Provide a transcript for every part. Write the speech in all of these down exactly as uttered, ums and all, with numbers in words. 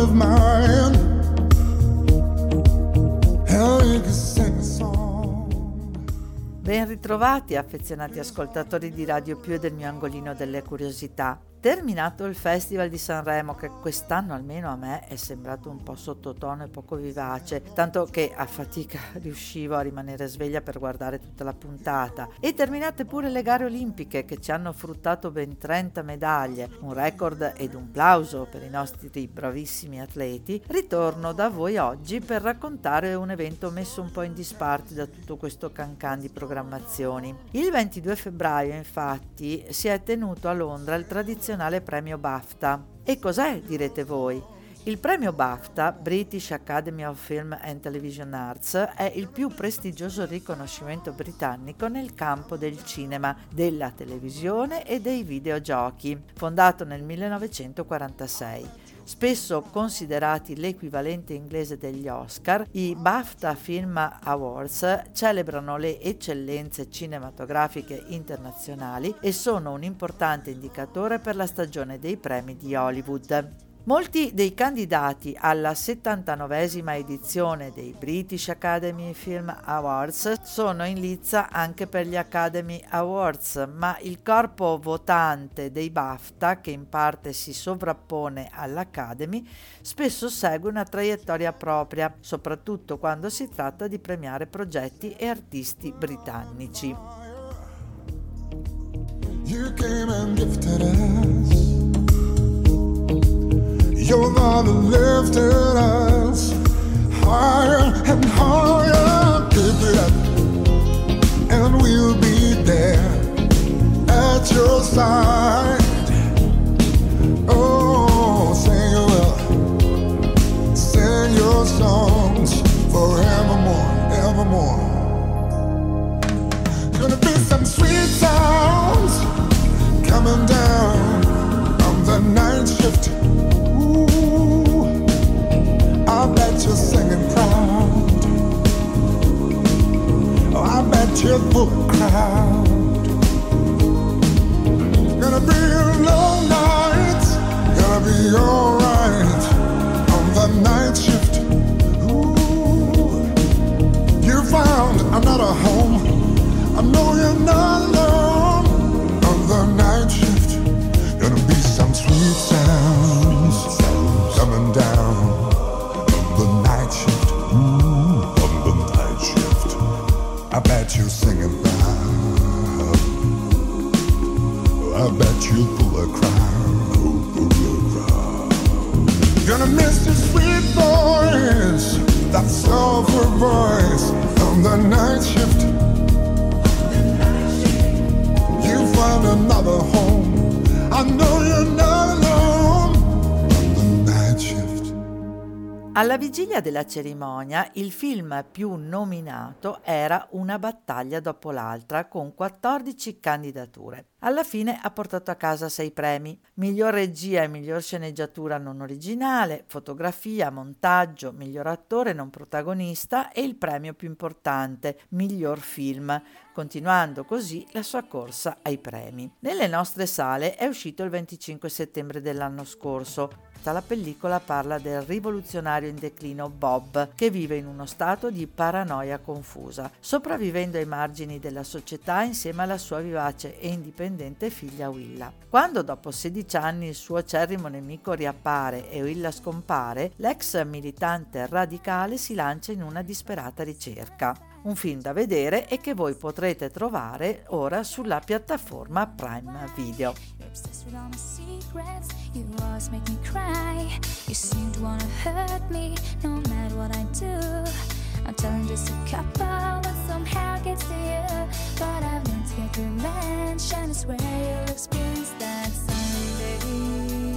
of mine. Hell, you can sing a song. Ben ritrovati affezionati ascoltatori di Radio Più e del mio angolino delle curiosità. Terminato il Festival di Sanremo, che quest'anno almeno a me è sembrato un po' sottotono e poco vivace, tanto che a fatica riuscivo a rimanere sveglia per guardare tutta la puntata, e terminate pure le gare olimpiche che ci hanno fruttato ben trenta medaglie, un record ed un plauso per i nostri bravissimi atleti, ritorno da voi oggi per raccontare un evento messo un po' in disparte da tutto questo cancan di programmazioni. Il ventidue febbraio infatti si è tenuto a Londra il tradizionale premio BAFTA. E cos'è, direte voi? Il premio BAFTA, British Academy of Film and Television Arts, è il più prestigioso riconoscimento britannico nel campo del cinema, della televisione e dei videogiochi, fondato nel millenovecentoquarantasei. Spesso considerati l'equivalente inglese degli Oscar, i BAFTA Film Awards celebrano le eccellenze cinematografiche internazionali e sono un importante indicatore per la stagione dei premi di Hollywood. Molti dei candidati alla settantanovesima edizione dei British Academy Film Awards sono in lizza anche per gli Academy Awards, ma il corpo votante dei BAFTA, che in parte si sovrappone all'Academy, spesso segue una traiettoria propria, soprattutto quando si tratta di premiare progetti e artisti britannici. You came and gifted us. Your love lifted us higher and higher. Keep it up, and we'll be there at your side. Oh, sing your will, sing your songs forevermore, evermore. Gonna be some sweet sounds coming down on the night shift. I bet you're singing proud. Oh, I bet you're full of crowd. Gonna be a long night. Gonna be alright on the night shift. Ooh, you found another home. I know you're not alone on the night shift. Gonna be some sweet sounds coming down. I bet you're singing loud. I bet you pull a crowd, pull a crowd. Gonna miss your sweet voice, that soulful voice on the night shift. You found another home. I know you're not alone on the night shift. Alla vigilia della cerimonia, il film più nominato era Una battaglia dopo l'altra, con quattordici candidature. Alla fine ha portato a casa sei premi: miglior regia e miglior sceneggiatura non originale, fotografia, montaggio, miglior attore non protagonista e il premio più importante, miglior film, continuando così la sua corsa ai premi. Nelle nostre sale è uscito il venticinque settembre dell'anno scorso. La pellicola parla del rivoluzionario in declino Bob, che vive in uno stato di paranoia confusa, sopravvivendo ai margini della società insieme alla sua vivace e indipendente figlia Willa. Quando dopo sedici anni il suo acerrimo nemico riappare e Willa scompare, l'ex militante radicale si lancia in una disperata ricerca. Un film da vedere e che voi potrete trovare ora sulla piattaforma Prime Video. Obsessed with all my secrets, you always make me cry. You seem to wanna hurt me, no matter what I do. I'm telling just a couple, but somehow it gets to you. But I've learned to get revenge, and I swear you'll experience that someday.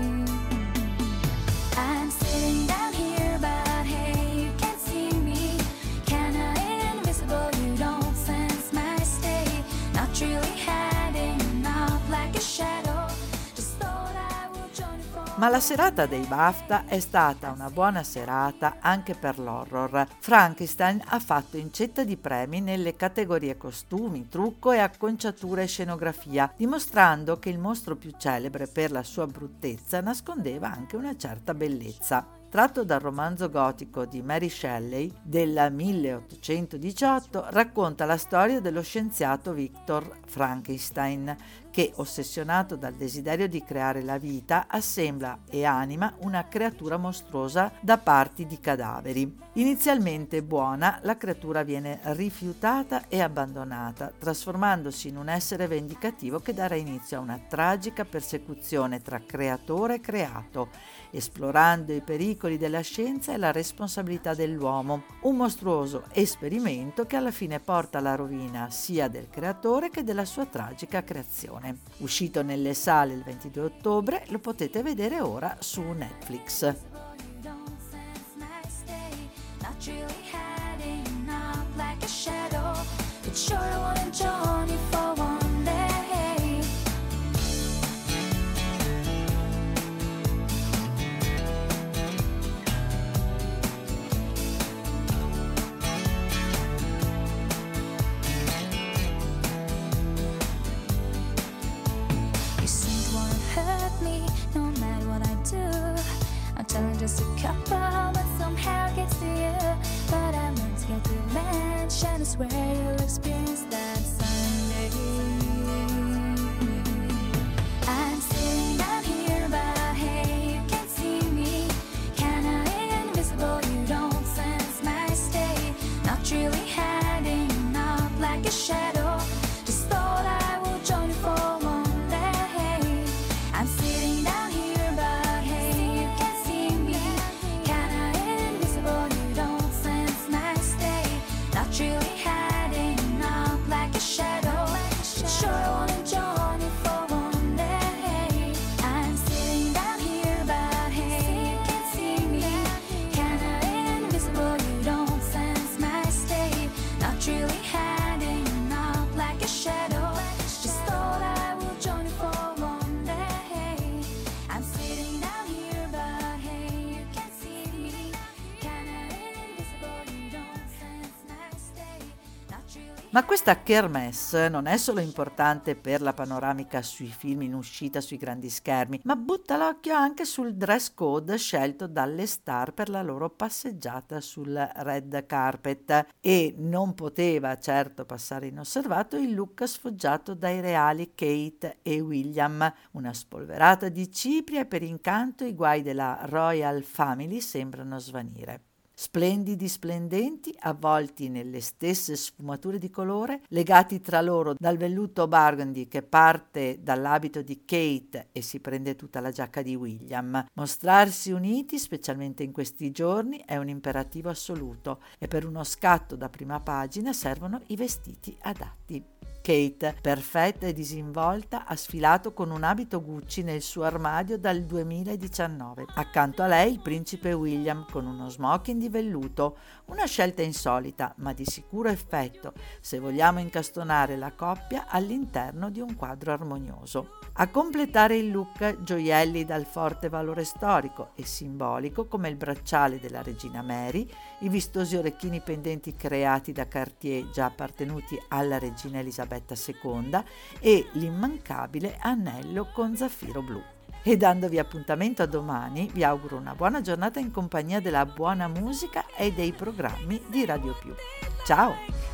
I'm sitting down here, but hey, you can't see me. Kinda invisible, you don't sense my state. Not really hiding, not like a shadow. Just thought I would join you for Ma la serata dei BAFTA è stata una buona serata anche per l'horror. Frankenstein ha fatto incetta di premi nelle categorie costumi, trucco e acconciatura e scenografia, dimostrando che il mostro più celebre per la sua bruttezza nascondeva anche una certa bellezza. Tratto dal romanzo gotico di Mary Shelley del milleottocentodiciotto, racconta la storia dello scienziato Victor Frankenstein, che, ossessionato dal desiderio di creare la vita, assembla e anima una creatura mostruosa da parti di cadaveri. Inizialmente buona, la creatura viene rifiutata e abbandonata, trasformandosi in un essere vendicativo che darà inizio a una tragica persecuzione tra creatore e creato, esplorando i pericoli della scienza e la responsabilità dell'uomo. Un mostruoso esperimento che alla fine porta alla rovina sia del creatore che della sua tragica creazione. Uscito nelle sale il ventidue ottobre, lo potete vedere ora su Netflix. Just a couple, but somehow it gets to you. But I want to get to the mansion, I swear you'll experience that Sunday. I'm sitting down here, but hey, you can't see me. Kinda invisible, you don't sense my state. Not really hiding out like a shadow. Just thought I would join you for one day. I'm sitting down here, but hey, you can't see me. Really hiding out like a shadow. Sure, I wanna join you for one day. I'm sitting down here, but hey, you can't see me. Kinda invisible, you don't sense my state. Not really hiding out like a shadow. Just thought I would join you for one day. I'm sitting down here, but hey, you can't see me. Kinda invisible, you don't sense my state. Ma questa kermesse non è solo importante per la panoramica sui film in uscita sui grandi schermi, ma butta l'occhio anche sul dress code scelto dalle star per la loro passeggiata sul red carpet. E non poteva certo passare inosservato il look sfoggiato dai reali Kate e William, una spolverata di cipria, e per incanto i guai della Royal Family sembrano svanire. Splendidi splendenti, avvolti nelle stesse sfumature di colore, legati tra loro dal velluto burgundy che parte dall'abito di Kate e si prende tutta la giacca di William. Mostrarsi uniti, specialmente in questi giorni, è un imperativo assoluto, e per uno scatto da prima pagina servono i vestiti adatti. Kate, perfetta e disinvolta, ha sfilato con un abito Gucci nel suo armadio dal duemiladiciannove. Accanto a lei il principe William con uno smoking di velluto, una scelta insolita ma di sicuro effetto se vogliamo incastonare la coppia all'interno di un quadro armonioso. A completare il look, gioielli dal forte valore storico e simbolico come il bracciale della regina Mary, i vistosi orecchini pendenti creati da Cartier già appartenuti alla regina Elisabetta seconda e l'immancabile anello con zaffiro blu. E dandovi appuntamento a domani, vi auguro una buona giornata in compagnia della buona musica e dei programmi di Radio Più. Ciao!